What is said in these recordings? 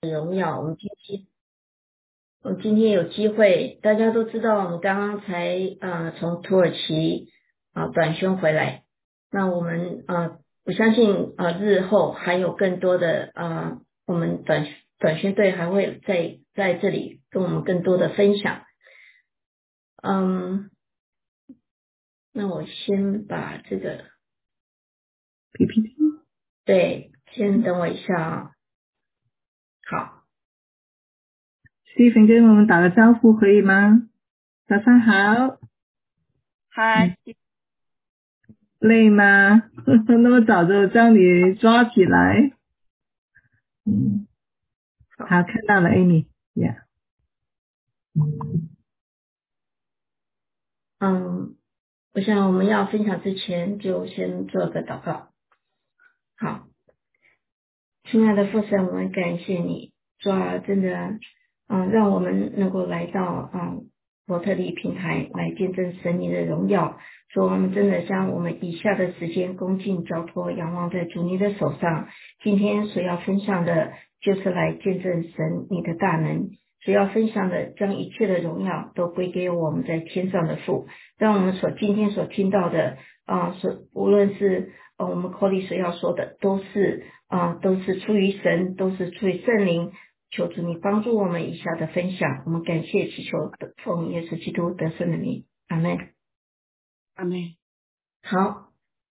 荣耀。我们今天有机会，大家都知道，我们刚刚才从土耳其短宣回来。那我们我相信日后还有更多的我们短宣队还会在这里跟我们更多的分享。那我先把这个 PPT， 对，先等我一下啊。好 Stephen 跟我们打个招呼可以吗？早上好。 嗨， 累吗？那么早就将你抓起来。好，看到了 Amy。Yeah。 我想我们要分享之前就先做个祷告。好，亲爱的父神，我们感谢你，主啊，真的让我们能够来到伯特利平台来见证神你的荣耀。主，我们真的将我们以下的时间恭敬交托仰望在主你的手上。今天所要分享的就是来见证神你的大能，所要分享的将一切的荣耀都归给我们在天上的父。让我们今天所听到的无论是我们口里所要说的都是出于神，都是出于圣灵。求主你帮助我们以下的分享，我们感谢祈求奉耶稣基督得胜的名，阿们。 阿妹， 好，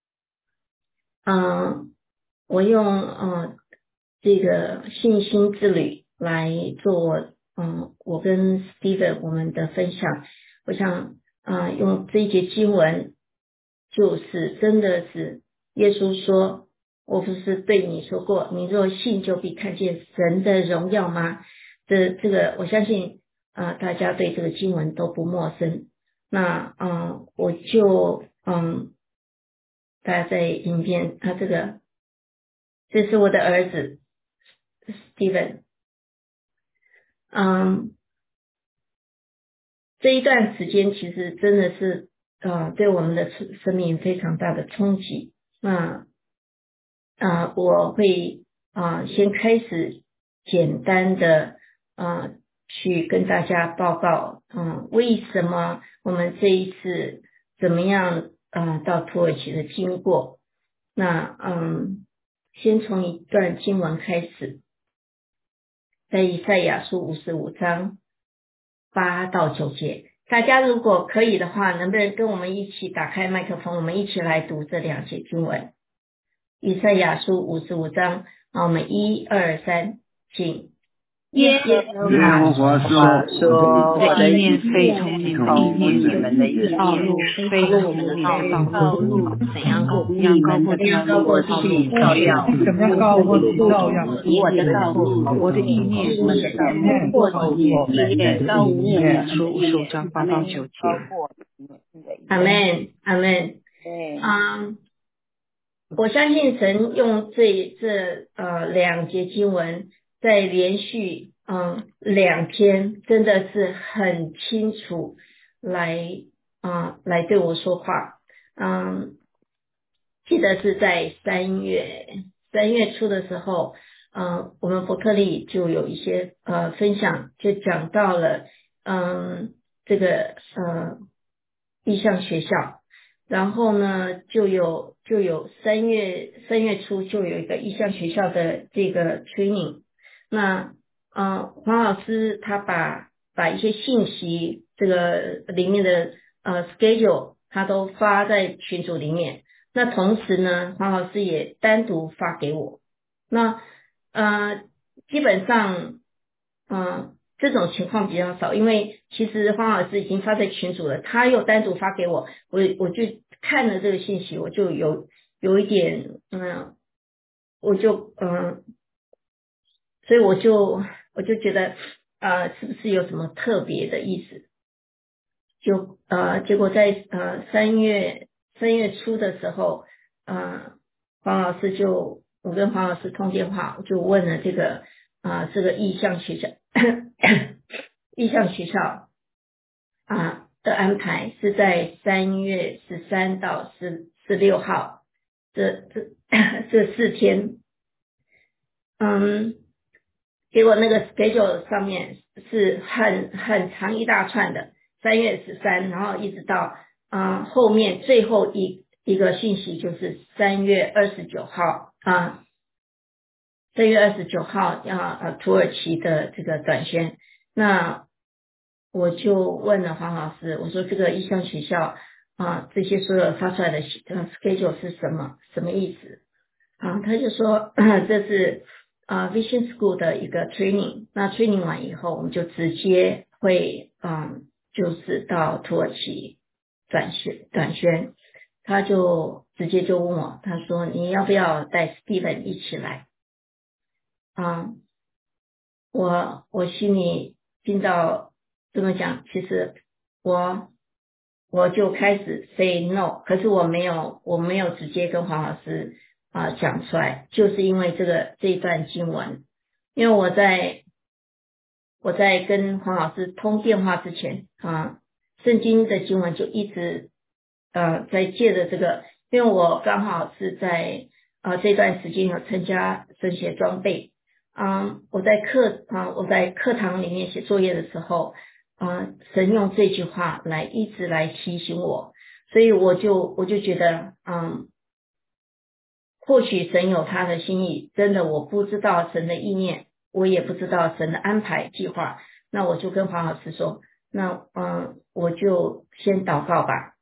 我用这个信心之旅来做我跟 Steven 我们的分享。我想用这一节经文，就是真的是耶稣说，我不是对你说过，你若信就必看见神的荣耀吗？这个我相信大家对这个经文都不陌生。那我就大家在影片这是我的儿子 Steven。这一段时间其实真的是对我们的生命非常大的冲击。那我会先开始简单的去跟大家报告为什么我们这一次怎么样到土耳其的经过。那先从一段经文开始，在以赛亚书55章8到9节。大家如果可以的话，能不能跟我们一起打开麦克风，我们一起来读这2节经文。以赛亚书55章，我们1、2、3，请。 耶和华说，我的意念非同你们的意念，道路非同你们的道路，怎样高过地，照样我的道路，我的意念过你意念，高无念。书55章8到9节。 阿们，阿们。我相信神用这2节经文在连续2天，真的是很清楚来对我说话。记得是在3月初的时候，我们伯特利就有一些分享，就讲到了这个意向学校。然后呢，就有3月初就有一个意向学校的这个 training。那黄老师他把一些信息这个里面的schedule 他都发在群组里面。那同时呢，黄老师也单独发给我。那基本上这种情况比较少，因为其实黄老师已经发在群组了，他又单独发给我，我就看了这个信息，我就有一点所以我就觉得是不是有什么特别的意思？结果在3月初的时候，我跟黄老师通电话，我就问了这个意向学校意向学校的安排是在3月13到16号这4天。 结果那个 schedule 上面是很长一大串的，3月13，然后一直到后面最后一个信息就是3月29号3月29号土耳其的这个短宣。那我就问了黄老师，我说这个意向学校这些所有发出来的schedule 是什么意思他就说这是Vision School 的一个 training， 那 training 完以后我们就直接会就是到土耳其短宣。他就直接就问我，他说你要不要带 Steven 一起来我心里听到这么讲，其实我就开始 say no， 可是我没有直接跟黄老师讲出来，就是因为这一段经文，因为我在跟黄老师通电话之前圣经的经文就一直在借着这个，因为我刚好是在这段时间有参加神学装备我在课堂里面写作业的时候神用这句话一直来提醒我，所以我就觉得或许神有他的心意，真的我不知道神的意念，我也不知道神的安排计划，那我就跟黄老师说，那我就先祷告吧。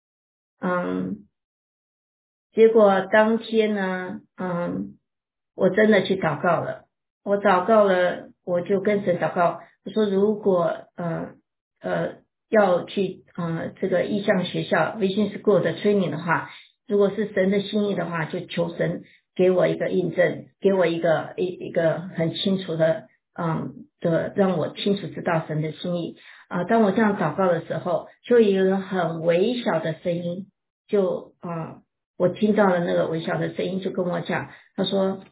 结果当天呢我真的去祷告了，我就跟神祷告，我说如果要去这个意向学校 Vision School 的 training 的话，如果是神的心意的话，就求神给我一个印证，给我一个很清楚的让我清楚知道神的心意当我这样祷告的时候，就有一个很微小的声音，就我听到了那个微小的声音，就跟我讲，他说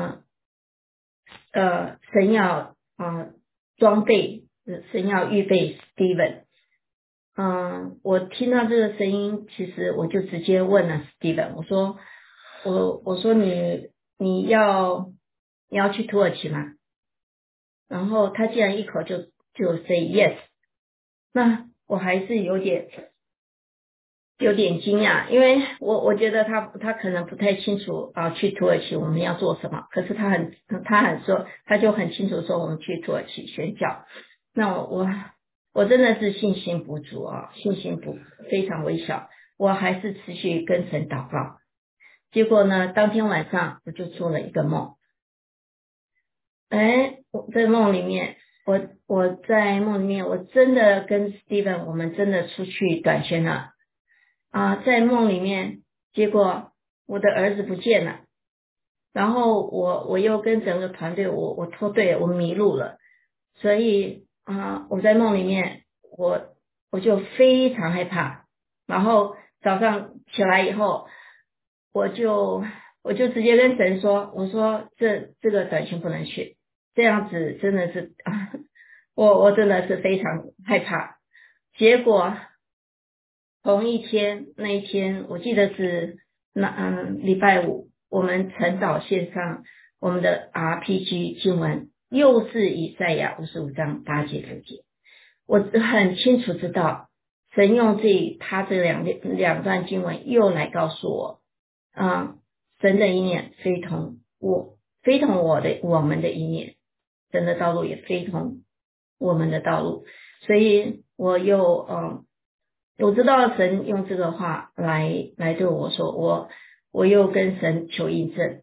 神要装备，神要预备 Steven。我听到这个声音，其实我就直接问了 Steven， 我说你要去土耳其吗？然后他竟然一口就 say yes， 那我还是有点惊讶，因为我觉得他可能不太清楚去土耳其我们要做什么，可是他就很清楚说我们去土耳其宣教。那我真的是信心不足信心非常微小，我还是持续跟神祷告。结果呢，当天晚上我就做了一个梦，我在梦里面，我真的跟 Steven 我们真的出去短宣了在梦里面，结果我的儿子不见了，然后我又跟整个团队我脱队，我迷路了，所以我在梦里面我就非常害怕，然后早上起来以后，我就直接跟神说，我说这个短信不能去，这样子真的是我真的是非常害怕。结果那一天我记得是礼拜五，我们晨祷线上我们的 RPG 经文又是以赛亚55章8节9节，我很清楚知道神用他这两段经文又来告诉我神的意念非同我们的意念，神的道路也非同我们的道路，所以我知道神用这个话来对我说，我又跟神求印证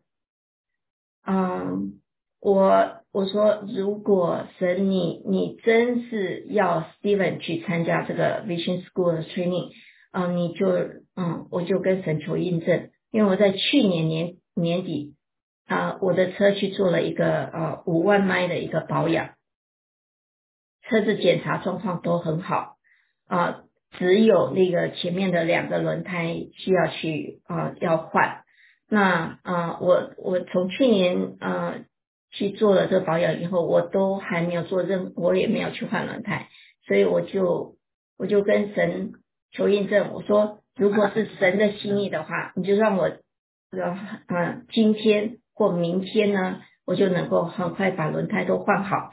我说如果神你真是要 Steven 去参加这个 Vision School 的 training我就跟神求印证，因为我在去年年底我的车去做了一个5万迈的一个保养，车子检查状况都很好只有那个前面的2个轮胎需要去要换。那我从去年去做了这个保养以后，我都还没有我也没有去换轮胎，所以我就跟神求印证，我说如果是神的心意的话，你就让我今天或明天呢我就能够很快把轮胎都换好。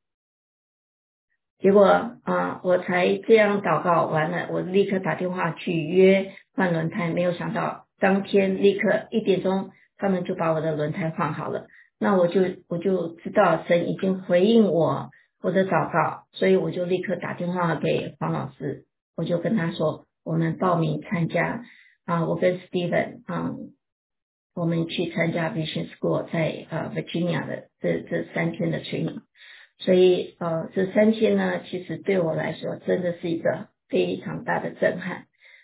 结果我才这样祷告完了，我立刻打电话去约换轮胎，没有想到当天立刻1点钟他们就把我的轮胎换好了。那我就知道神已经回应我的祷告，所以我就立刻打电话给黄老师，我就跟他说我们报名参加我跟 Steven 我们去参加 Vision School 在Virginia 的这3天的 training。所以这3天呢，其实对我来说真的是一个非常大的震撼。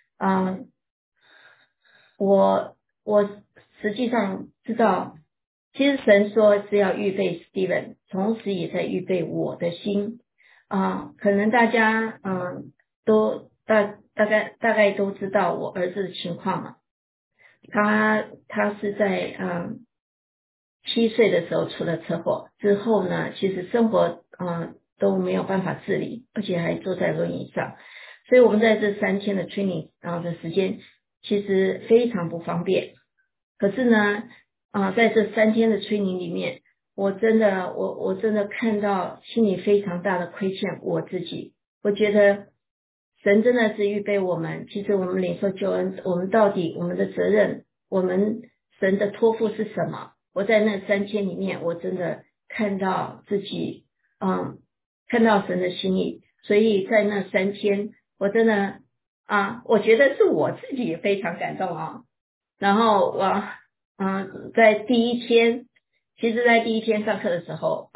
我实际上知道，其实神说是要预备 Steven， 同时也在预备我的心。可能大家都大概都知道我儿子的情况嘛。他是在7岁的时候出了车祸之后呢，其实生活都没有办法自理，而且还坐在轮椅上，所以我们在这3天的 training 的时间其实非常不方便。可是呢在这3天的 training 里面，我真的看到心里非常大的亏欠我自己。我觉得神真的是预备我们，其实我们领受救恩，我们到底我们的责任，我们神的托付是什么？我在那3天里面，我真的看到自己看到神的心意，所以在那3天我真的我觉得是我自己也非常感动然后我在第一天，其实在第一天上课的时候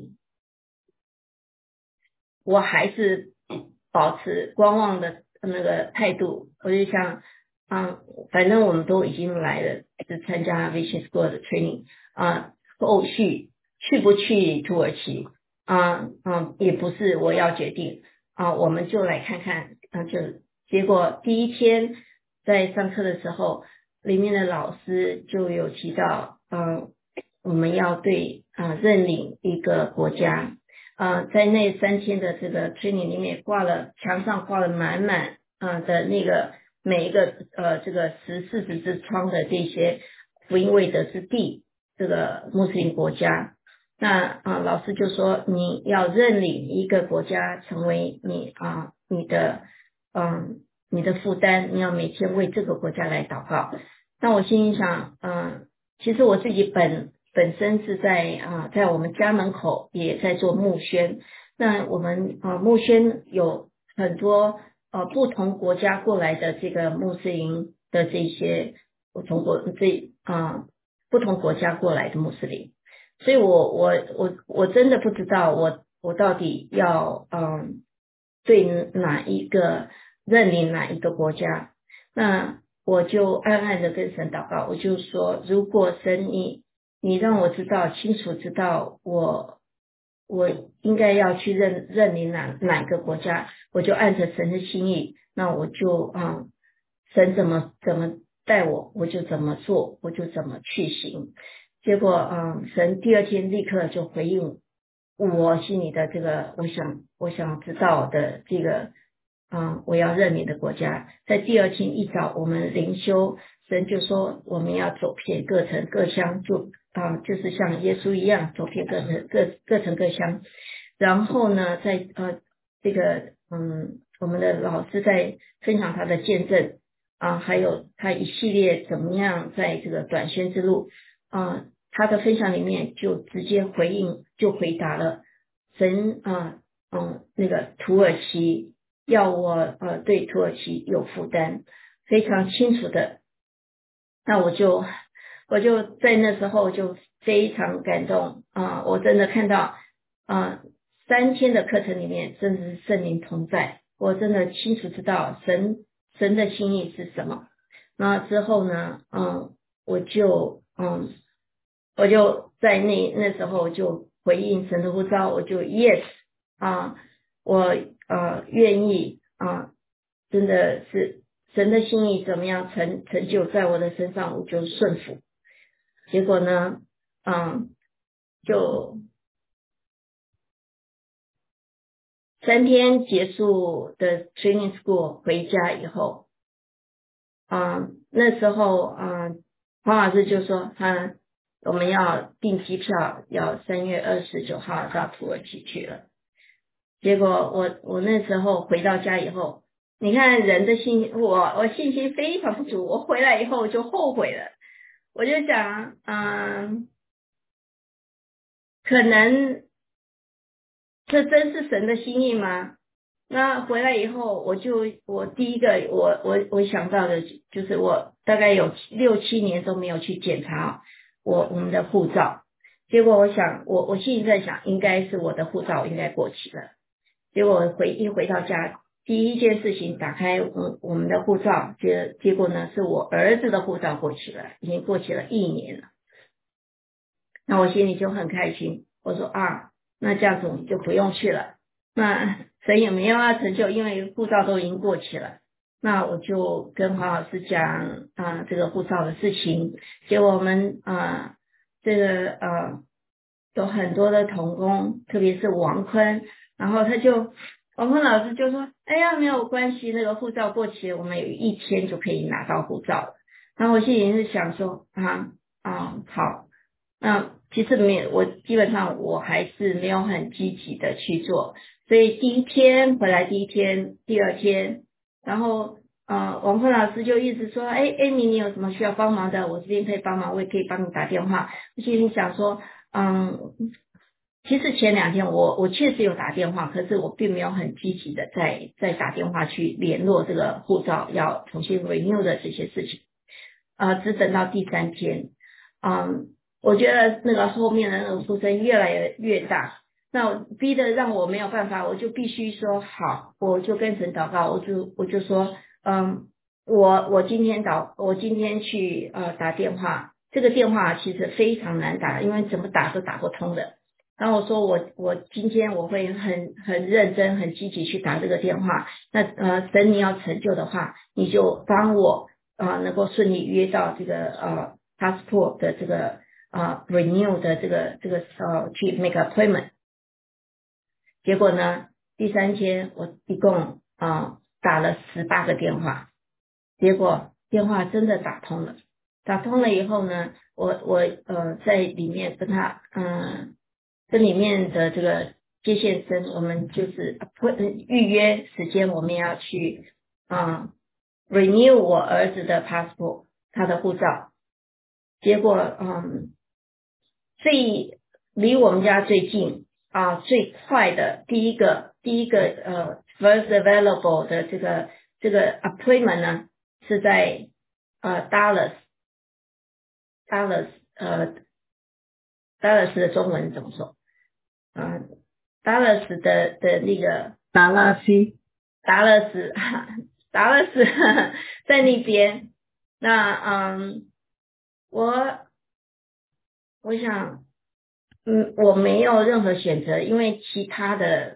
我还是保持观望的那个态度，我就想反正我们都已经来了，是参加 Vision School 的 training 后续去不去土耳其也不是我要决定我们就来看看就结果第一天在上课的时候，里面的老师就有提到我们要对认领一个国家在那3天的这个 training 里面墙上挂了满满的那个每一个这个14之窗的这些福音未得之地，这个穆斯林国家。那老师就说你要认领一个国家成为你的负担，你要每天为这个国家来祷告。那我心里想其实我自己本身是在我们家门口也在做牧宣。那我们牧宣有很多不同国家过来的这个穆斯林的这些不同国家过来的穆斯林，所以我真的不知道我到底要对认领哪一个国家。那我就暗暗的跟神祷告，我就说如果神你让我清楚知道我应该要去认领哪一个国家，我就按着神的心意，那我就神怎么带我就怎么做，我就怎么去行。结果神第2天立刻就回应我心里的这个我想知道的这个我要认领的国家。在第2天一早我们灵修，神就说我们要走遍各城各乡，就是像耶稣一样走遍各城各乡。然后呢在这个我们的老师在分享他的见证还有他一系列怎么样在这个短宣之路他的分享里面就直接回答了神那个土耳其要我对土耳其有负担，非常清楚的。那我就在那时候就非常感动我真的看到3天的课程里面真的是圣灵同在，我真的清楚知道神的心意是什么。那之后呢我就在那时候我就回应神的呼召，我就 yes 我愿意真的是神的心意怎么样成就在我的身上，我就顺服。结果呢就3天结束的 training school 回家以后那时候黄老师就说我们要订机票，要3月29号到土耳其去了。结果我那时候回到家以后，你看人的我信心非常不足，我回来以后就后悔了。我就想可能这真是神的心意吗？那回来以后，我第一个我想到的就是我大概有6-7年都没有去检查我们的护照，结果我想我心里在想，应该是我的护照应该过期了。结果回到家，第一件事情打开我们的护照，结果呢是我儿子的护照过期了，已经过期了1年了。那我心里就很开心，我说那这样子我们就不用去了。那神也没有要成就，因为护照都已经过期了。那我就跟黄老师讲这个护照的事情，结果我们这个有很多的同工，特别是王坤，然后王坤老师就说，哎呀没有关系，那个护照过期了，我们有1天就可以拿到护照了。然后我心里是想说好。那其实我基本上我还是没有很积极的去做，所以第一天回来，第二天，然后王坤老师就一直说，Amy 你有什么需要帮忙的，我这边可以帮忙，我也可以帮你打电话。我心里想说其实前2天我确实有打电话，可是我并没有很积极的再打电话去联络这个护照要重新 renew 的这些事情只等到第3天我觉得那个后面的那个呼声越来越大，那逼得让我没有办法，我就必须说好，我就跟神祷告，我就说我今天去打电话，这个电话其实非常难打，因为怎么打都打不通的。然后我说我今天我会很认真很积极去打这个电话，那神你要成就的话，你就帮我能够顺利约到这个passport 的这个renew 的这个去 make appointment。结果呢，第3天我一共打了18个电话，结果电话真的打通了。打通了以后呢，我在里面跟里面的这个接线生，我们就是预约时间，我们要去renew 我儿子的 passport 他的护照。结果离我们家最近最快的第一个first available 的这个 appointment 呢是在Dallas Dallas 的中文怎么说Dallas 的那个达拉西达勒斯在那边。那我想我没有任何选择，因为其他的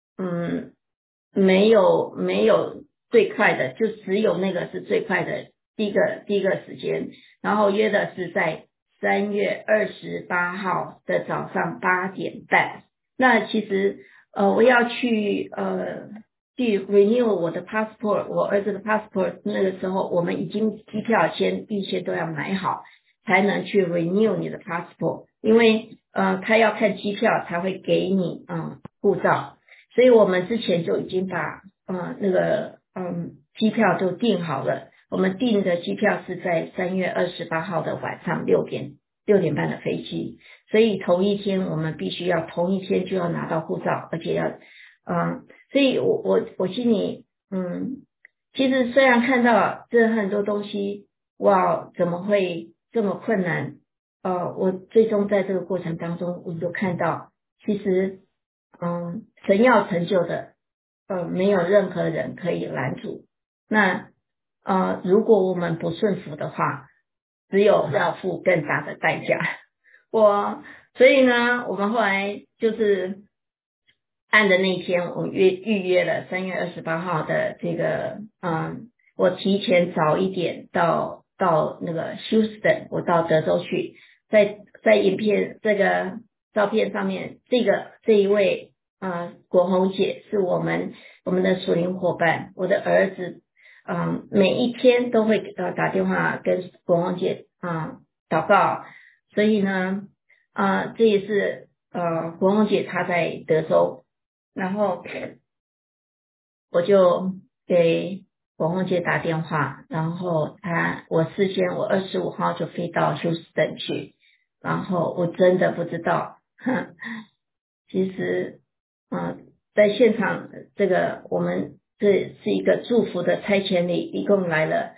没有最快的，就只有那个是最快的第一个时间，然后约的是在3月28号的早上8点半。那其实我要去renew 我的 passport， 我儿子的 passport， 那个时候我们已经机票预先都要买好，才能去 renew 你的 passport， 因为他要看机票才会给你护照，所以我们之前就已经把那个机票就订好了。我们订的机票是在3月28号的晚上6点半的飞机，所以同一天我们必须要同一天就要拿到护照，而且要所以我心里其实虽然看到这很多东西，哇，怎么会这么困难？我最终在这个过程当中，我就看到，其实神要成就的，没有任何人可以拦阻。那如果我们不顺服的话，只有要付更大的代价。所以呢，我们后来就是按的那一天，我预约了3月28号的这个我提前早一点到那个休斯顿，我到德州去，在影片这个照片上面，这一位国红姐是我们的属灵伙伴，我的儿子每一天都会打电话跟国红姐祷告， 所以呢，这也是国红姐她在德州，然后我就给国红姐打电话，然后我事先我25号就飞到休斯顿去，然后我真的不知道，其实在现场这个我们这是一个祝福的差遣礼，一共来了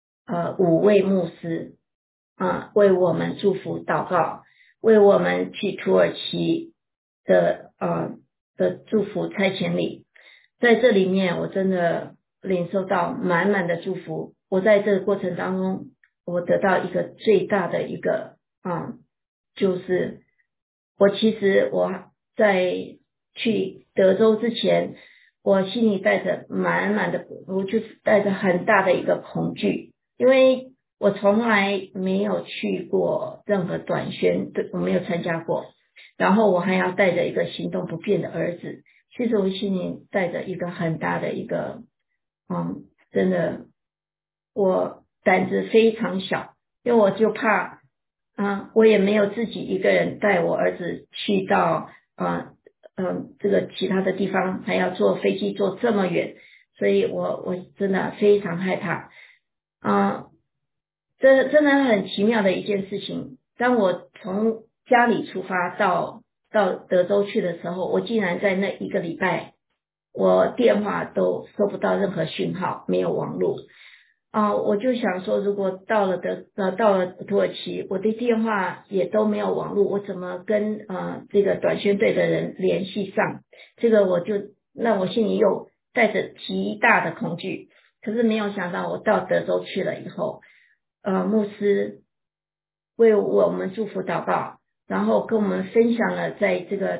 5位牧师为我们祝福祷告，为我们去土耳其的祝福差遣礼。在这里面我真的领受到满满的祝福，我在这个过程当中我得到一个最大的一个就是我在去德州之前，我心里带着满满的，我就是带着很大的一个恐惧，因为我从来没有去过任何短宣，对，我没有参加过，然后我还要带着一个行动不便的儿子，其实我心里带着一个很大的一个，真的，我胆子非常小，因为我就怕，我也没有自己一个人带我儿子去到，这个其他的地方，还要坐飞机坐这么远，所以我真的非常害怕，啊、这真的很奇妙的一件事情。当我从家里出发到德州去的时候，我竟然在那一个礼拜，我电话都收不到任何讯号，没有网络。我就想说，如果到了土耳其，我的电话也都没有网络，我怎么跟这个短宣队的人联系上？这个让我心里又带着极大的恐惧。可是没有想到，我到德州去了以后，牧师为我们祝福祷告，然后跟我们分享了在这个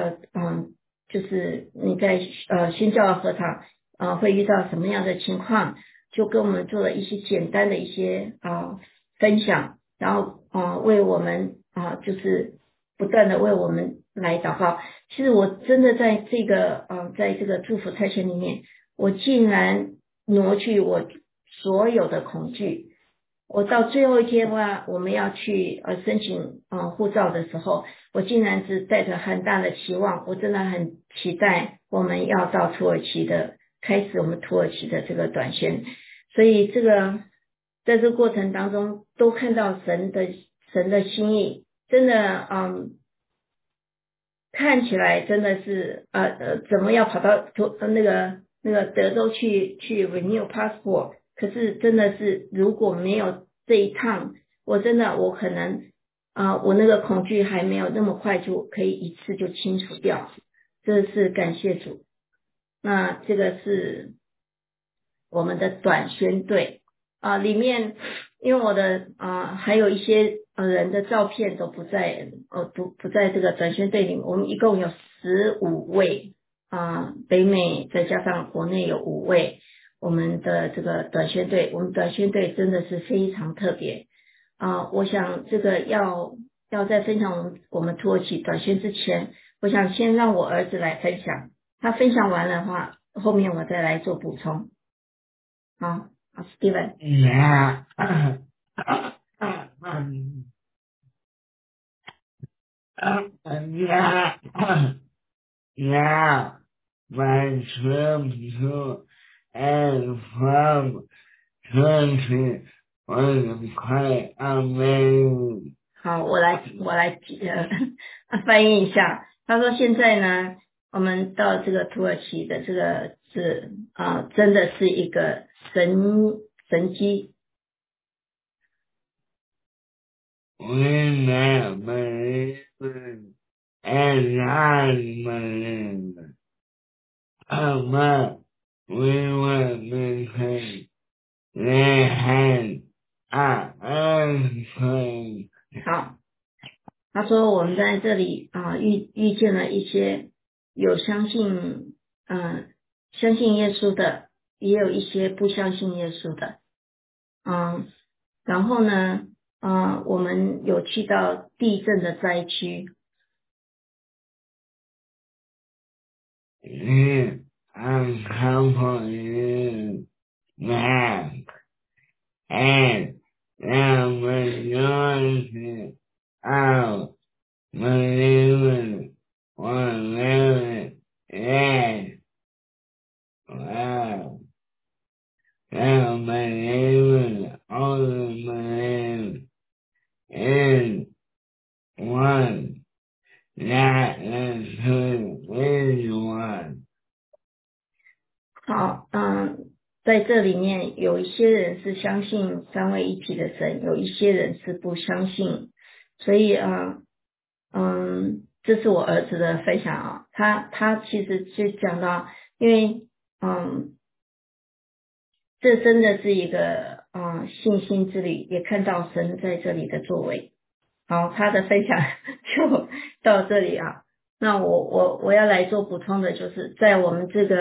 就是你在宣教的合场会遇到什么样的情况，就跟我们做了一些简单的一些分享，然后为我们就是不断的为我们来祷告。其实我真的在这个祝福差遣里面，我竟然挪去我所有的恐惧。我到最后一天我们要去申请护照的时候，我竟然是带着很大的期望，我真的很期待我们要到土耳其开始我们土耳其的这个短宣，所以在这个过程当中都看到神的心意，真的看起来真的是怎么要跑到那个德州去 renew passport， 可是真的是如果没有这一趟，我可能我那个恐惧还没有那么快就可以一次就清除掉，这是感谢主。那这个是我们的短宣队里面，因为我的还有一些人的照片都不在不在这个短宣队里面，我们一共有15位北美再加上国内有5位，我们的这个短宣队，我们短宣队真的是非常特别我想这个要在分享我们土耳其短宣之前，我想先让我儿子来分享，他分享完的话，后面我再来做补充。好，Steven。 Yeah. Yeah. Yeah. My trip to and from country was quite amazing. 好，我来翻译一下。他说现在呢，我们到这个土耳其的这个真的是一个神机。 We met Malaysian and non-Malaysian. But we were because they had an earthquake. 好，他说我们在这里遇见了一些有相信耶稣的，也有一些不相信耶稣的。然后呢我们有去到地震的灾区。 A couple years back, and the majority I'll believe whatever it is. Wow. I'll believe only believe in one. That is who is one. 好，在这里面有一些人是相信三位一体的神，有一些人是不相信，所以这是我儿子的分享啊，他其实就讲到，因为这真的是一个信心之旅，也看到神在这里的作为。好，他的分享就到这里啊。那我要来做补充的，就是在我们这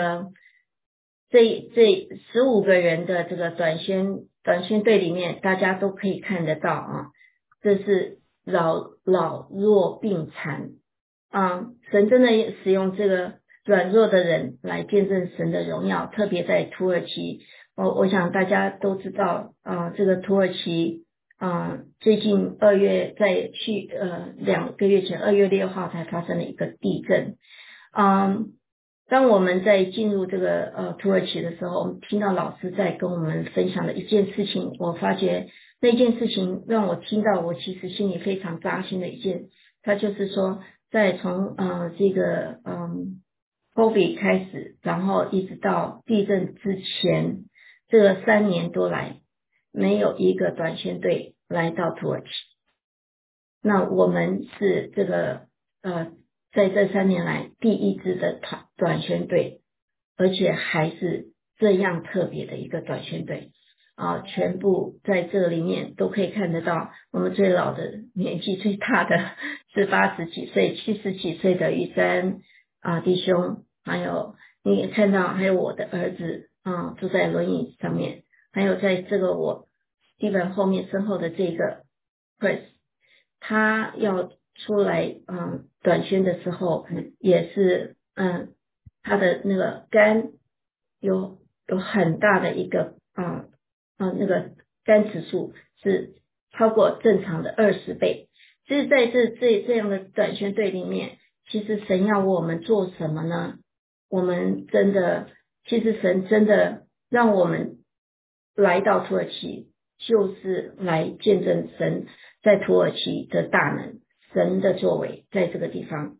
15个人的这个短宣队里面，大家都可以看得到啊，这是老弱病残神真的使用这个软弱的人来见证神的荣耀，特别在土耳其，我想大家都知道这个土耳其最近2月2个月前2月6号才发生了一个地震。当我们在进入这个土耳其的时候，我们听到老师在跟我们分享的一件事情，我发觉那件事情让我听到，我其实心里非常扎心的一件，他就是说在从这个COVID 开始，然后一直到地震之前，这个3年多来没有一个短宣队来到土耳其。那我们是这个在这3年来第一支的短宣队，而且还是这样特别的一个短宣队全部在这里面都可以看得到，我们最老的年纪最大的是80几岁、70几岁的玉山弟兄，还有你也看到还有我的儿子坐在轮椅上面，还有在这个我地板后面身后的这个 Chris， 他要出来短宣的时候也是他的那个肝有很大的一个那个肝指数是超过正常的20倍。其实在这样的短宣队里面，其实神要我们做什么呢？我们其实神真的让我们来到土耳其，就是来见证神在土耳其的大能，神的作为在这个地方。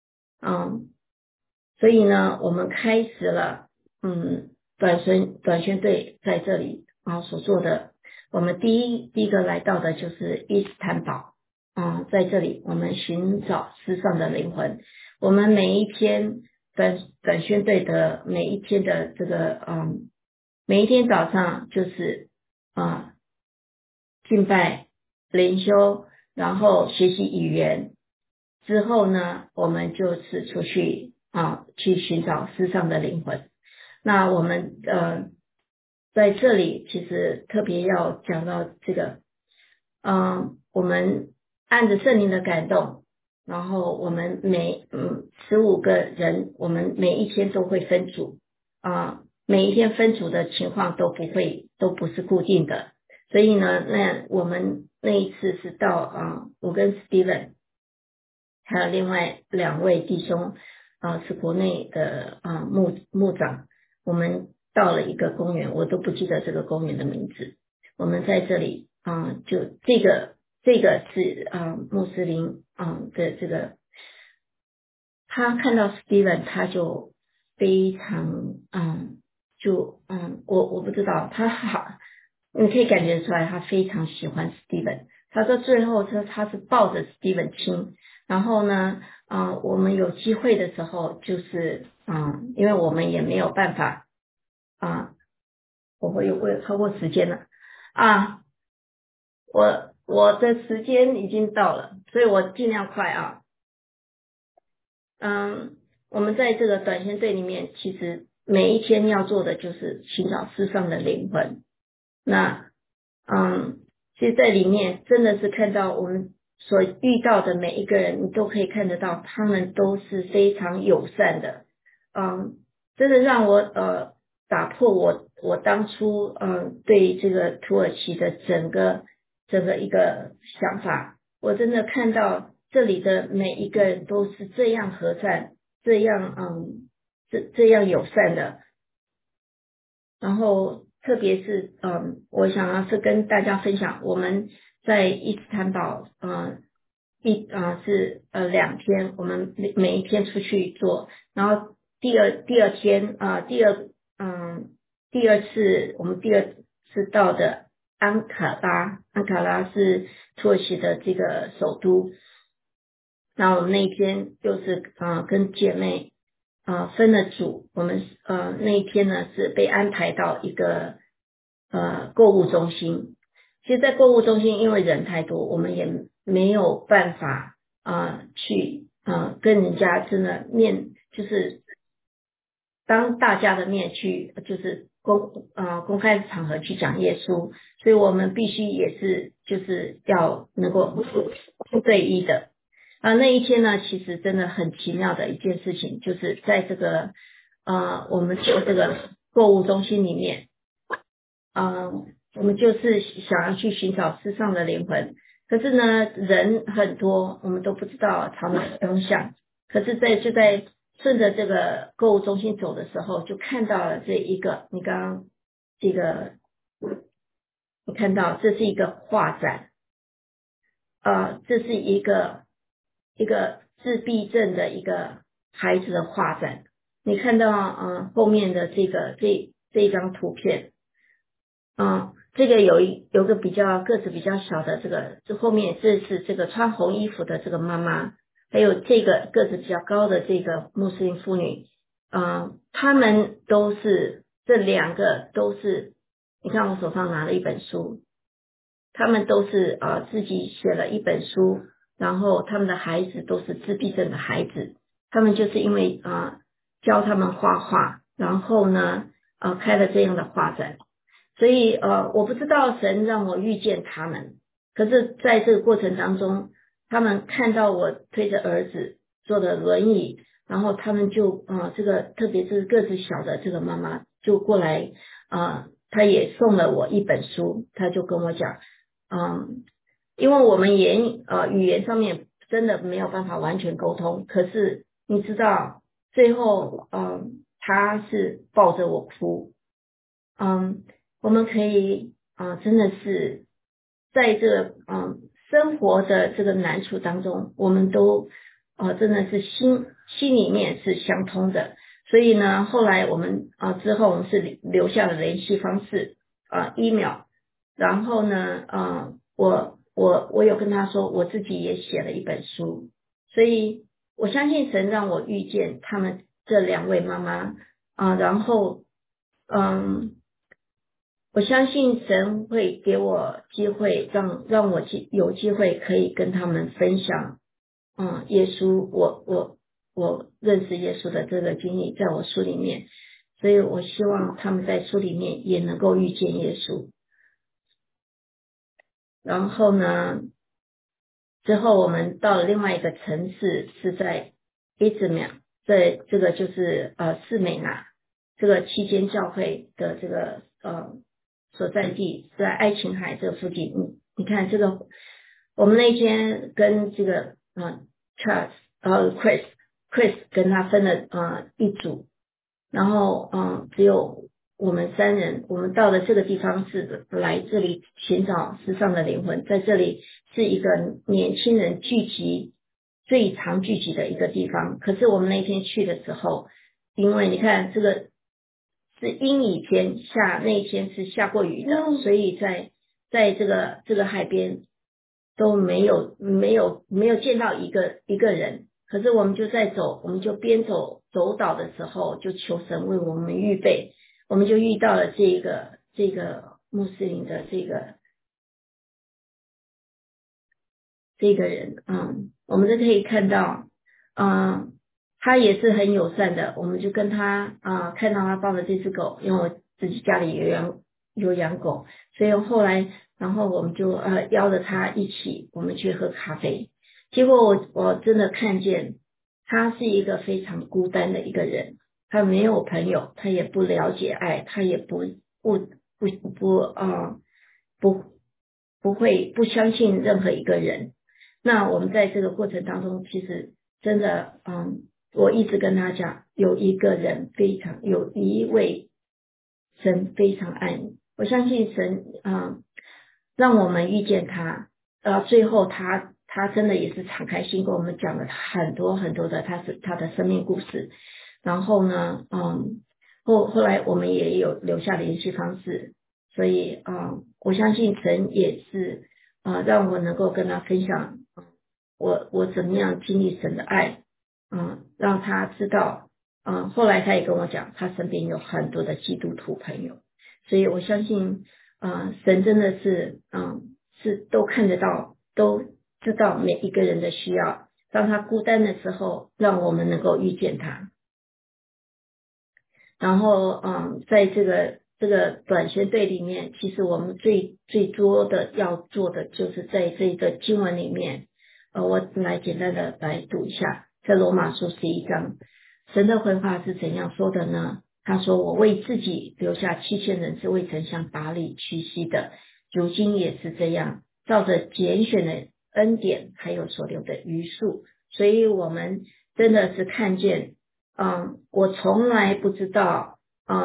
所以呢，我们开始了短宣队在这里所做的。我们第一个来到的就是伊斯坦堡在这里我们寻找失丧的灵魂。我们每一天短宣队的每一天的这个每一天早上就是敬拜灵修，然后学习语言之后呢，我们就是出去去寻找失丧的灵魂。那我们在这里其实特别要讲到这个我们按着圣灵的感动，然后我们15个人，我们每一天都会分组每一天分组的情况都不是固定的，所以呢，那我们那一次是到我跟 Steven 还有另外2位弟兄是国内的牧长，我们到了一个公园，我都不记得这个公园的名字。我们在这里就这个是穆斯林的这个，他看到 Steven 他就非常我不知道他你可以感觉出来他非常喜欢 Steven。他说最后他是抱着 Steven 亲，然后呢我们有机会的时候就是因为我们也没有办法我有超过时间了我的时间已经到了，所以我尽量快我们在这个短宣队里面，其实每一天要做的就是寻找世上的灵魂。那其实在里面真的是看到我们所遇到的每一个人，你都可以看得到他们都是非常友善的真的让我打破我当初对这个土耳其的整个一个想法。 我真的看到这里的每一个人都是这样和善，这样这样友善的。然后特别是我想要是跟大家分享，我们在伊斯坦堡是2天，我们每一天出去做，然后第二天第二次我们第二次到的安卡拉是土耳其的这个首都，然后我们那一天就是跟姐妹分了组，我们那一天呢是被安排到一个购物中心。其实，在购物中心因为人太多，我们也没有办法去跟人家真的就是当大家的面去就是公开场合去讲耶稣，所以我们必须也是就是要能够一对一的。那一天呢，其实真的很奇妙的一件事情，就是在这个我们就这个购物中心里面，我们就是想要去寻找世上的灵魂，可是呢，人很多，我们都不知道他们的方向。可是就在顺着这个购物中心走的时候，就看到了这一个，你刚刚这个，你看到这是一个画展，这是一个自闭症的一个孩子的画展。你看到后面的这一张图片，这个有个个子比较小的这后面这是这个穿红衣服的这个妈妈，还有这个个子比较高的这个穆斯林妇女，他们这2个都是，你看我手上拿了一本书，他们都是自己写了一本书，然后他们的孩子都是自闭症的孩子，他们就是因为教他们画画，然后呢开了这样的画展。所以我不知道神让我遇见他们，可是在这个过程当中，他们看到我推着儿子坐的轮椅，然后他们就这个特别是个子小的这个妈妈就过来她也送了我一本书，她就跟我讲因为我们语言上面真的没有办法完全沟通，可是你知道最后她是抱着我哭。我们可以真的是在这个生活的这个难处当中，我们都真的是心里面是相通的。所以呢，后来我们之后我们是留下了联系方式email，然后呢我有跟他说我自己也写了一本书，所以我相信神让我遇见他们这2位妈妈然后我相信神会给我机会，让我有机会可以跟他们分享，耶稣，我认识耶稣的这个经历，在我书里面，所以我希望他们在书里面也能够遇见耶稣。然后呢，之后我们到了另外一个城市，是在伊兹密尔，在这个就是士美拿这个期间教会的这个所在地，在爱琴海这附近。你看这个，我们那天跟这个Charles Chris 跟他分了一组，然后只有我们3人，我们到了这个地方是来这里寻找世上的灵魂，在这里是一个年轻人最常聚集的一个地方。可是我们那天去的时候，因为你看这个是阴雨天，那一天是下过雨的，所以在这个海边都没有见到一个人。可是我们就在走，我们就边走岛的时候，就求神为我们预备，我们就遇到了这个穆斯林的这个人，我们就可以看到，他也是很友善的，我们就跟他看到他抱的这只狗，因为我自己家里有养狗，所以后来，然后我们就邀着他一起，我们去喝咖啡。结果我真的看见他是一个非常孤单的一个人，他没有朋友，他也不了解爱，他也不会不相信任何一个人。 那我们在这个过程当中，其实真的我一直跟他讲，有一位神非常爱你，我相信神让我们遇见他，最后他真的也是敞开心跟我们讲了很多很多的他的生命故事，然后呢后来我们也有留下联系方式，所以我相信神也是让我能够跟他分享我怎么样经历神的爱，让他知道，后来他也跟我讲，他身边有很多的基督徒朋友，所以我相信，神真的是，是都看得到，都知道每一个人的需要，当他孤单的时候，让我们能够遇见他。然后，在这个短宣队里面，其实我们最多的要做的，就是在这个经文里面，我来简单的来读一下，在罗马书11章，神的回话是怎样说的呢？他说：“我为自己留下7000人，是未曾向巴力屈膝的，如今也是这样，照着拣选的恩典，还有所留的余数。”所以我们真的是看见。我从来不知道，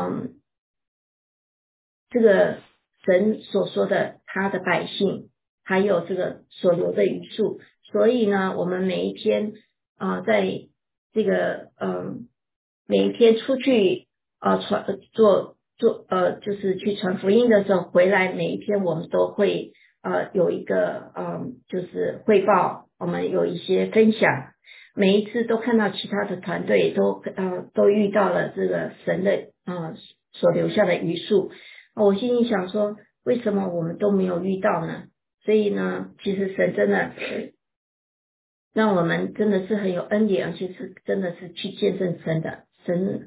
这个神所说的他的百姓，还有这个所留的余数，所以呢，我们每一天在这个每一天出去就是去传福音的时候，回来每一天我们都会有一个就是汇报，我们有一些分享。每一次都看到其他的团队都遇到了这个神的所留下的余数，我心里想说，为什么我们都没有遇到呢？所以呢，其实神真的让我们真的是很有恩典，而且是真的是去见证神的神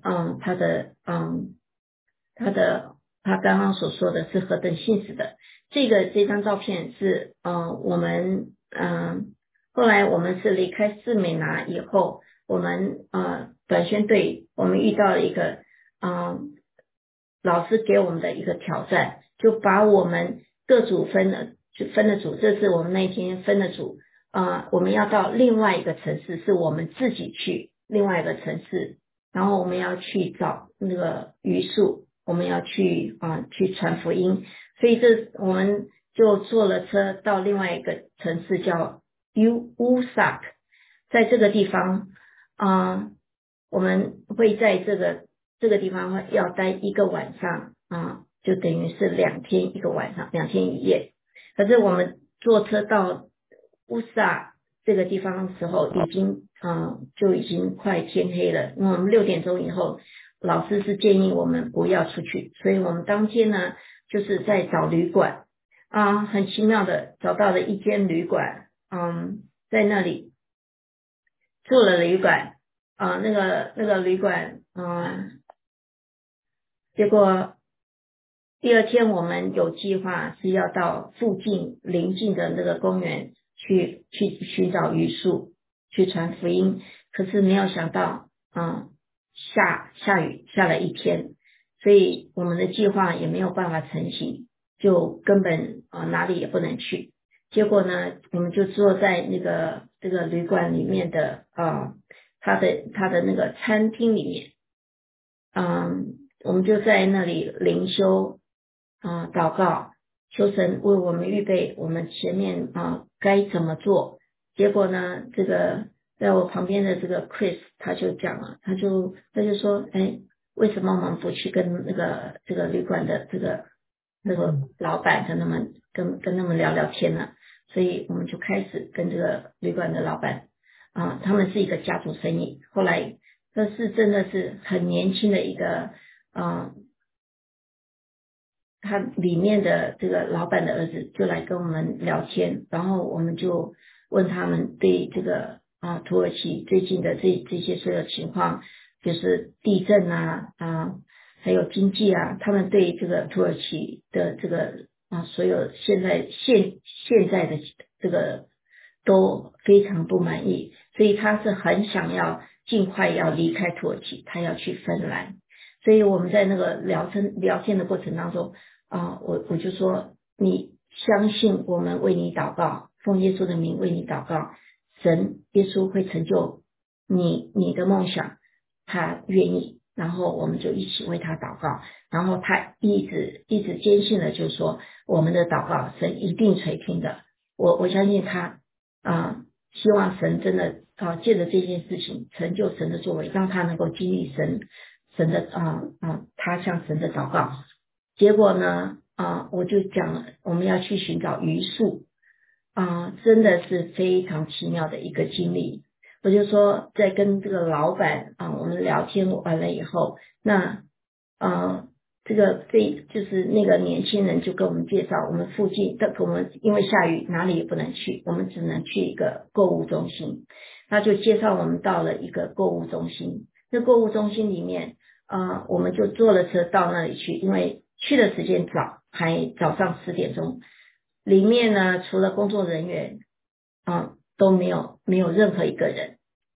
他刚刚所说的是何等信实的。这张照片是我们后来我们是离开士美拿以后，我们短宣队我们遇到了一个老师给我们的一个挑战，就把我们各组分了组，这是我们那天分了组我们要到另外一个城市，是我们自己去另外一个城市，然后我们要去找那个余数，我们要去传福音，所以我们就坐了车到另外一个城市叫乌萨克，在这个地方我们会在这个地方要待一个晚上就等于是2天1个晚上，2天1夜。可是我们坐车到乌萨这个地方的时候，就已经快天黑了，因为我们6点钟以后，老师是建议我们不要出去，所以我们当天呢就是在找旅馆很奇妙的找到了一间旅馆，在那里住了旅馆那个旅馆结果第二天我们有计划是要到附近邻近的那个公园去寻找余数，去传福音，可是没有想到下雨下了一天，所以我们的计划也没有办法成行，就根本哪里也不能去。结果呢，我们就坐在这个旅馆里面的他的那个餐厅里面，我们就在那里灵修祷告，求神为我们预备我们前面该怎么做。结果呢，这个在我旁边的这个 Chris 他就讲了，他就说，为什么我们不去跟这个旅馆的这个老板跟他们聊聊天呢？所以我们就开始跟这个旅馆的老板他们是一个家族生意，后来这是真的是很年轻的一个他里面的这个老板的儿子就来跟我们聊天，然后我们就问他们对这个土耳其最近的这些所有情况，就是地震还有经济他们对这个土耳其的这个所有现在的这个都非常不满意，所以他是很想要尽快要离开土耳其，他要去芬兰。所以我们在那个聊天的过程当中我就说，你相信我们为你祷告， 奉耶稣的名为你祷告，神耶稣会成就你的梦想，他愿意，然后我们就一起为他祷告，然后他一直坚信的就说我们的祷告神一定垂听的，我相信他希望神真的借着这件事情成就神的作为，让他能够经历神的他向神的祷告。结果呢我就讲了我们要去寻找余数真的是非常奇妙的一个经历。我就说在跟这个老板我们聊天完了以后，那就是那个年轻人就跟我们介绍我们附近的，我们因为下雨哪里也不能去，我们只能去一个购物中心，他就介绍我们到了一个购物中心。那购物中心里面我们就坐了车到那里去，因为去的时间还早上10点钟，里面呢除了工作人员都没有任何一个人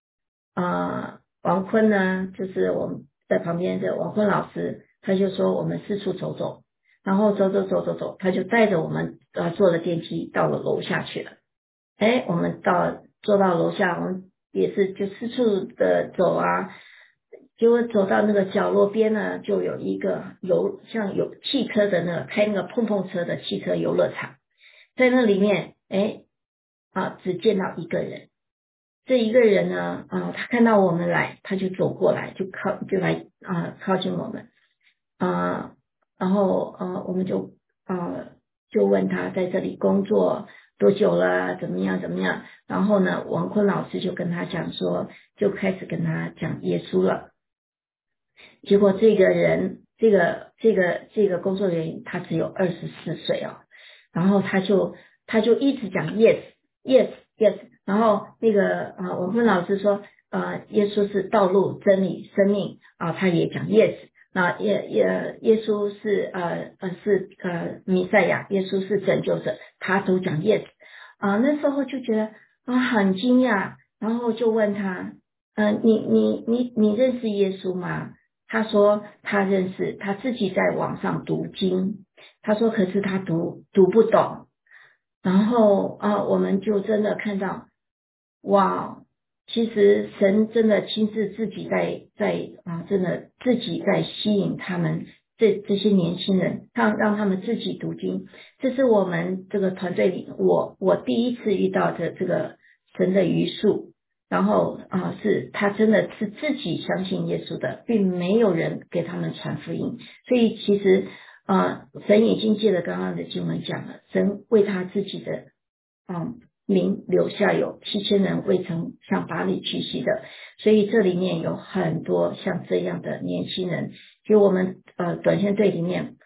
王坤呢就是我们在旁边的王坤老师，他就说我们四处走走，然后走，他就带着我们坐了电梯到了楼下去了。我们坐到楼下，我们也是就四处的走结果走到那个角落边呢，就有一个像有汽车的开那个碰碰车的汽车游乐场，在那里面只见到一个人。这一个人呢他看到我们来，他就走过来，就来靠近我们然后我们就问他在这里工作多久了，怎么样，然后呢王坤老师就跟他讲说，就开始跟他讲耶稣了。结果这个人这个工作人员他只有24岁然后他就一直讲 yes，然后那个王坤老师说耶稣是道路真理生命他也讲 yes， 那耶稣是弥赛亚，耶稣是拯救者，他都讲 yes 那时候就觉得很惊讶，然后就问他你认识耶稣吗？他说他认识，他自己在网上读经，他说可是他读不懂。然后我们就真的看到哇，其实神真的亲自自己在真的自己在吸引他们这些年轻人，让他们自己读经。这是我们这个团队里我第一次遇到的这个神的余数，然后是他真的是自己相信耶稣的，并没有人给他们传福音。所以其实神已经借了刚刚的经文讲了，神为他自己的名留下有7000人未曾向巴黎屈膝的，所以这里面有很多像这样的年轻人。就我们短线队里面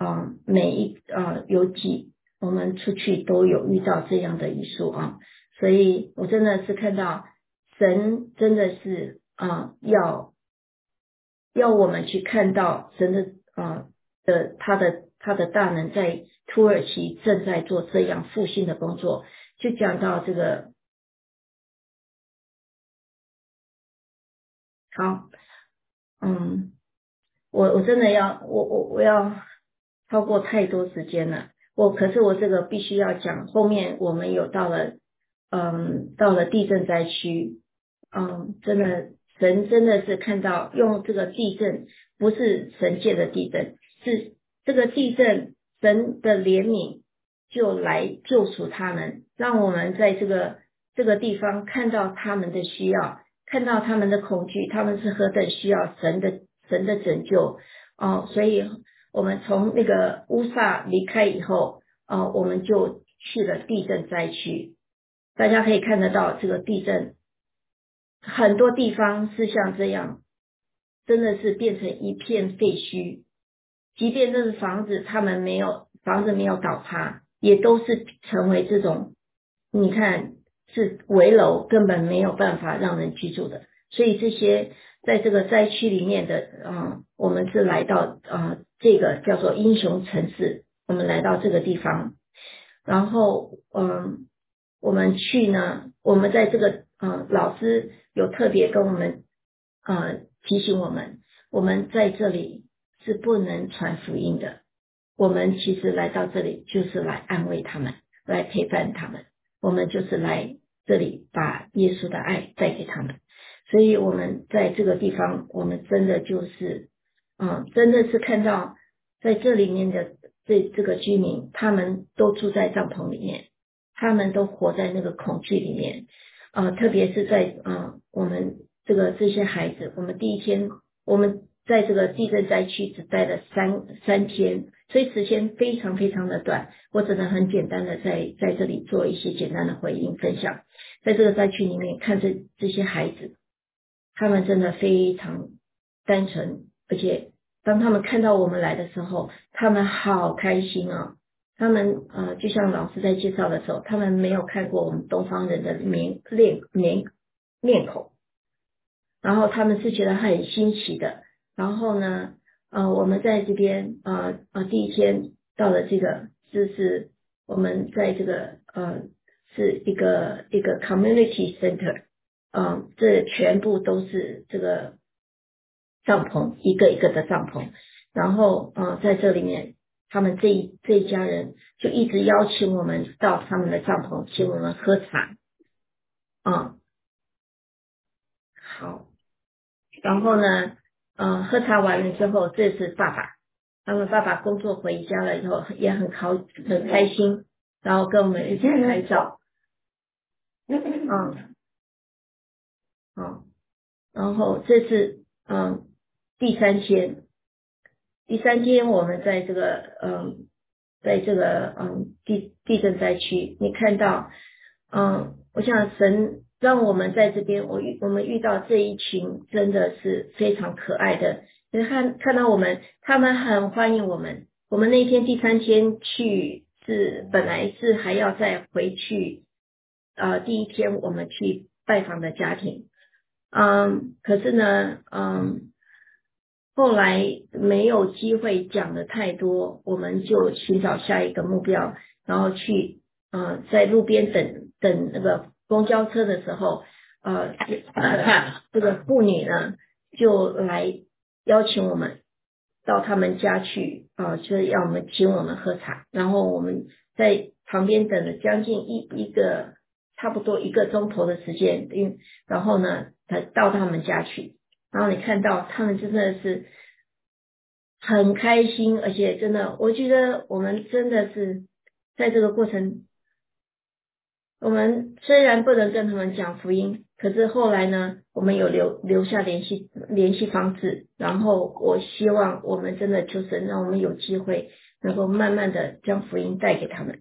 我们出去都有遇到这样的一数所以我真的是看到神真的是要我们去看到神的他的大能在土耳其正在做这样复兴的工作。就讲到这个好我真的我要超过太多时间了，可是我这个必须要讲，后面我们有到了地震灾区真的神真的是看到用这个地震，不是神界的地震，是这个地震神的怜悯就来救赎他们，让我们在这个地方看到他们的需要，看到他们的恐惧，他们是何等需要神的拯救所以我们从那个乌萨离开以后我们就去了地震灾区。大家可以看得到这个地震很多地方是像这样，真的是变成一片废墟，即便这是房子没有倒塌，也都是成为这种你看是危楼，根本没有办法让人居住的。所以这些在这个灾区里面的我们是来到这个叫做英雄城市，我们来到这个地方，然后我们去呢，我们在这个老师有特别跟我们提醒我们在这里是不能传福音的，我们其实来到这里就是来安慰他们，来陪伴他们。 我们就是来这里把耶稣的爱带给他们。所以我们在这个地方，我们真的就是真的是看到在这里面的这个居民，他们都住在帐篷里面，他们都活在那个恐惧里面。特别是在我们这些孩子，我们第一天我们在这个地震灾区只待了三天，所以时间非常非常的短。我只能很简单的在这里做一些简单的回应分享。在这个灾区里面看这些孩子，他们真的非常单纯，而且当他们看到我们来的时候，他们好开心啊。他们就像老师在介绍的时候，他们没有看过我们东方人的面孔，然后他们是觉得很新奇的。然后呢我们在这边第一天到了这个就是我们在这个是一个 community center，这全部都是这个帐篷，一个一个的帐篷。然后在这里面他们这一家人就一直邀请我们到他们的帐篷，请我们喝茶好。然后呢喝茶完了之后，这是爸爸，他们爸爸工作回家了以后也很开心，然后跟我们一起拍照然后这是第三天我们在这个地震灾区，你看到我想神让我们在这边，我们遇到这一群真的是非常可爱的，你看到我们，他们很欢迎我们。我们那天第三天去本来是还要再回去第一天我们去拜访的家庭，可是呢后来没有机会讲的太多，我们就寻找下一个目标，然后去在路边等那个公交车的时候这个妇女呢就来邀请我们到他们家去就是要请我们喝茶。然后我们在旁边等了将近差不多1个钟头的时间，然后呢才到他们家去。然后你看到他们真的是很开心，而且真的我觉得我们真的是在这个过程，我们虽然不能跟他们讲福音，可是后来呢我们有留下联系方式，然后我希望我们真的求神让我们有机会能够慢慢的将福音带给他们。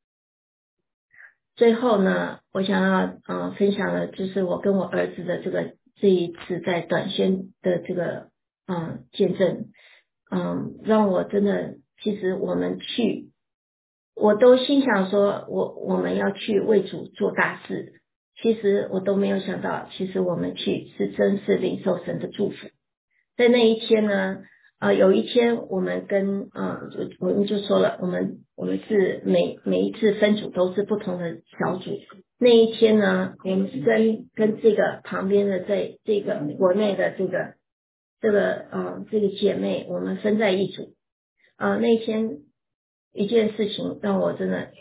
最后呢我想要分享的就是我跟我儿子的这一次在短宣的这个见证，让我真的其实我们去我都心想说我们要去为主做大事，其实我都没有想到其实我们去是真是领受神的祝福。在那一天呢有一天我们跟我们就说了，我们是每一次分组都是不同的小组。那一天呢我们跟这个旁边的这个国内的这个姐妹我们分在一组那一天一件事情让我真的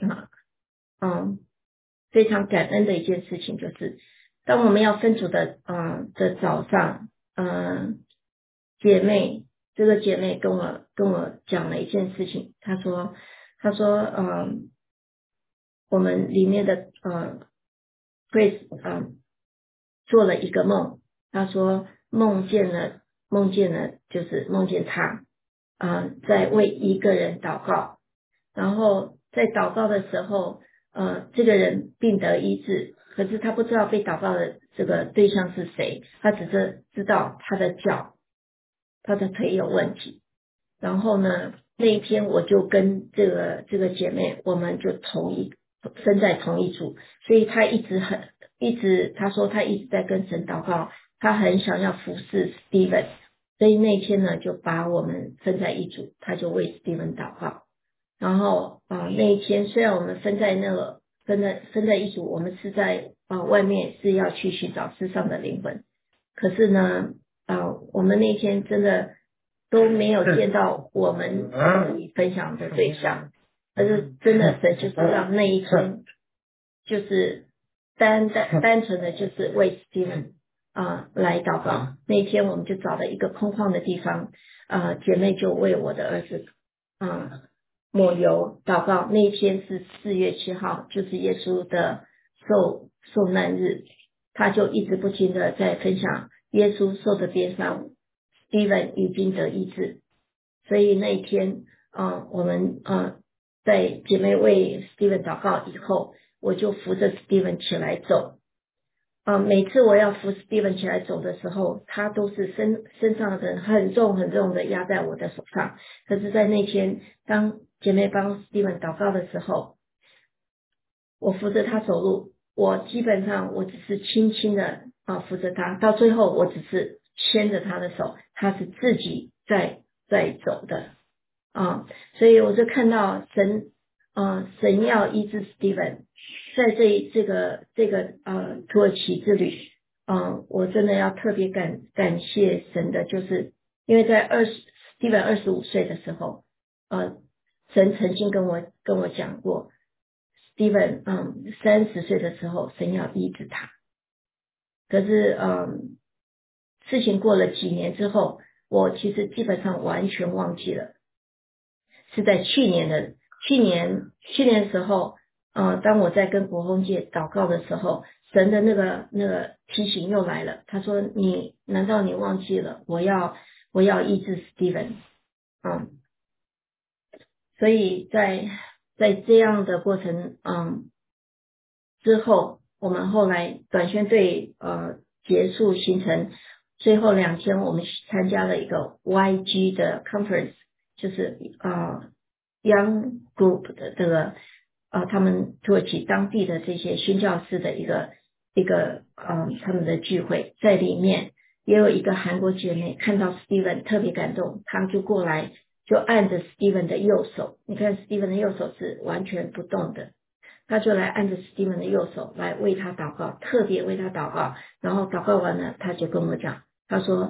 非常感恩的一件事情，就是当我们要分组的早上这个姐妹跟我讲了一件事情，她说我们里面的Grace做了一个梦，她说梦见了就是梦见她在为一个人祷告，然后在祷告的时候这个人病得医治，可是他不知道被祷告的这个对象是谁，他只是知道他的腿有问题。然后呢那一天我就跟这个姐妹我们就分在同一组，所以她她说她一直在跟神祷告，她很想要服侍 Steven， 所以那天呢就把我们分在一组，她就为 Steven 祷告。然后那一天虽然我们分在一组，我们是在外面是要去寻找世上的灵魂，可是呢我们那天真的都没有见到我们分享的对象，而是真的神就是让那一天就是单纯的就是为 Steven 来祷告。那天我们就找了一个空旷的地方，姐妹就为我的儿子抹油祷告。那一天是4月7号，就是耶稣的受难日，他就一直不停的在分享耶稣受的鞭伤 Steven 已经得医治。所以那一天我们在姐妹为 Steven 祷告以后，我就扶着 Steven 起来走。每次我要扶 Steven 起来走的时候，他都是身上的很重很重的压在我的手上。可是在那天当姐妹帮 Steven 祷告的时候，我扶着他走路，我基本上我只是轻轻的扶着他，到最后我只是牵着他的手，他是自己在走的所以我就看到神要医治 Steven， 在这个土耳其之旅我真的要特别感谢神的，就是因为在Steven 25岁的时候神曾经跟我讲过 Steven 30岁的时候神要医治他。可是事情过了几年之后，我其实基本上完全忘记了。是在去年的时候当我在跟国峰姐祷告的时候，神的那个提醒又来了。他说难道你忘记了我要医治 Steven 所以在这样的过程之后，我们后来短宣队结束行程，最后2天我们参加了一个 YG 的 conference， 就是Young Group 的这个他们土耳其当地的这些宣教士的一个他们的聚会，在里面也有一个韩国姐妹看到 Steven 特别感动，她就过来就按着 Steven 的右手，你看 Steven 的右手是完全不动的，他就来按着 Steven 的右手来为他祷告，特别为他祷告。然后祷告完了，他就跟我讲，他说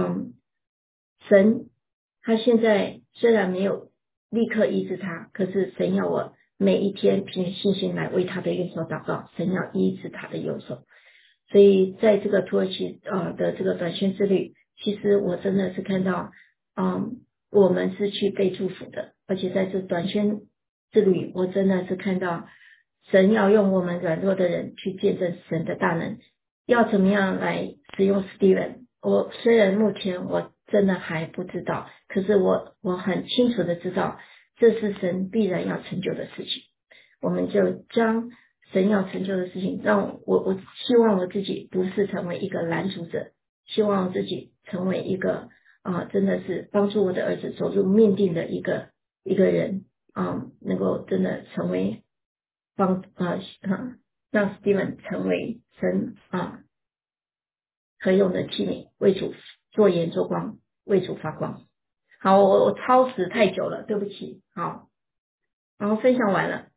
神他现在虽然没有立刻医治他，可是神要我每一天凭信心来为他的右手祷告，神要医治他的右手。所以在这个土耳其的这个短宣之旅，其实我真的是看到我们是去被祝福的，而且在这短宣之旅，我真的是看到神要用我们软弱的人去见证神的大能。要怎么样来使用 Steven， 我虽然目前我真的还不知道，可是我很清楚的知道这是神必然要成就的事情。我们就将神要成就的事情，让我希望我自己不是成为一个拦阻者，希望我自己成为一个真的是帮助我的儿子走入命定的一个人能够真的成为让 Steven 成为神可用的器皿，为主做盐做光，为主发光。好，我超时太久了，对不起。好，然后分享完了。